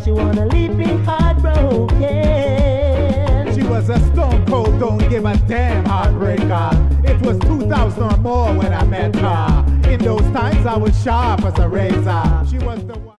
she wanna leave me heartbroken. She was a stone cold, don't give a damn heartbreaker. It was 2,000 or more when I met her. In those times I was sharp as a razor. She was the one.